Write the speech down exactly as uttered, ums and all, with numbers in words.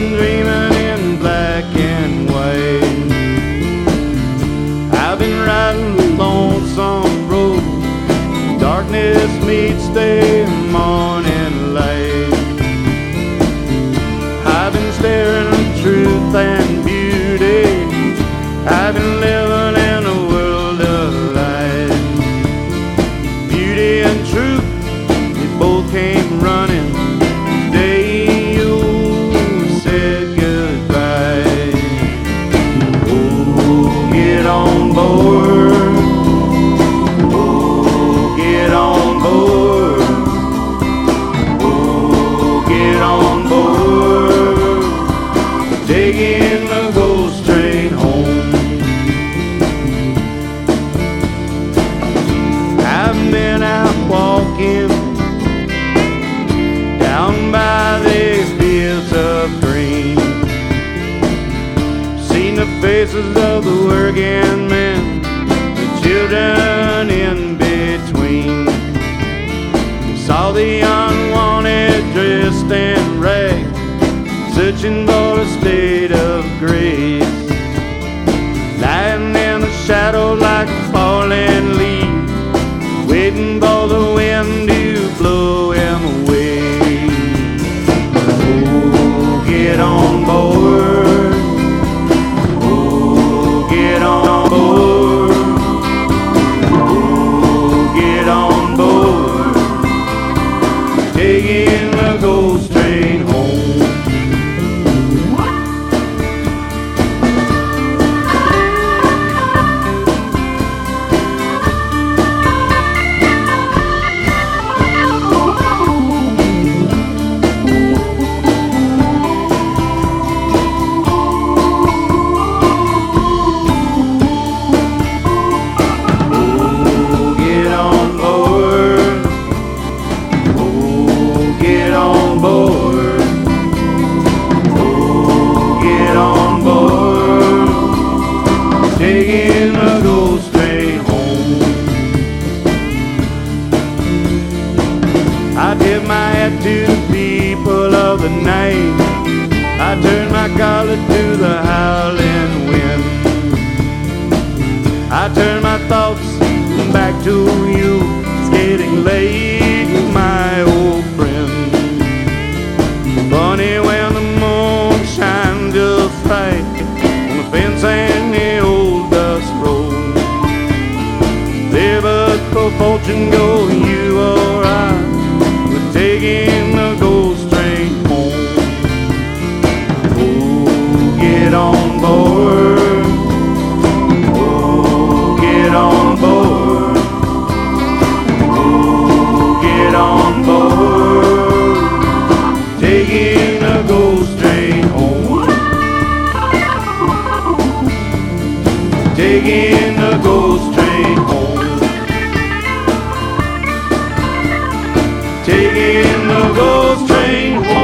been dreaming in black and white. I've been riding the lonesome road. Darkness meets the morning light. I've been staring at truth and beauty. I've been living in a world of lies. Beauty and truth, they both came running. Today you said goodbye. Oh, get on board. Oh, get on board. Oh, get on board. Taking the ghost train home. I've been out walking down by the fields of green, seen the faces of the working men, the children in between. Saw the unwanted dressed in rags, searching for a state of grace, lying in the shadow like a falling leaf, waiting for the wind to blow him away. Oh, get on board. Oh, get on board. Oh, get on board. Taking the ghost train home. Taking a ghost train home. I tip my hat to the people of the night. I turn my collar to the howling wind. I turn my thoughts back to you. It's getting late, my old friend. Funny when the moon shines just right on the fence and the old dust road. There but for fortune go you or I, we're taking the ghost train home. Oh, get on board. Oh, get on board. Oh, get on board. Taking the ghost train home. Taking the ghost train home. Taking the ghost train home.